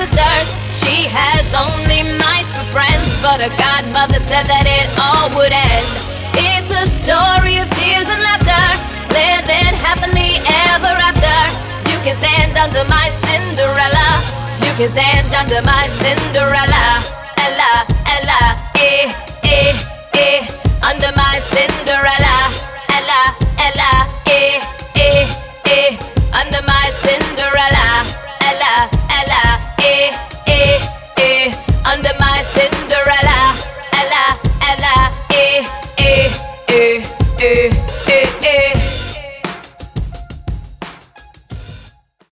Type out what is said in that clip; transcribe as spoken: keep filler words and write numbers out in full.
sisters. She has only mice for friends, but her godmother said that it all would end. It's a story of tears and laughter, living happily ever after. You can stand under my Cinderella. You can stand under my Cinderella. Ella, Ella, eh, eh, eh, under my Cinderella.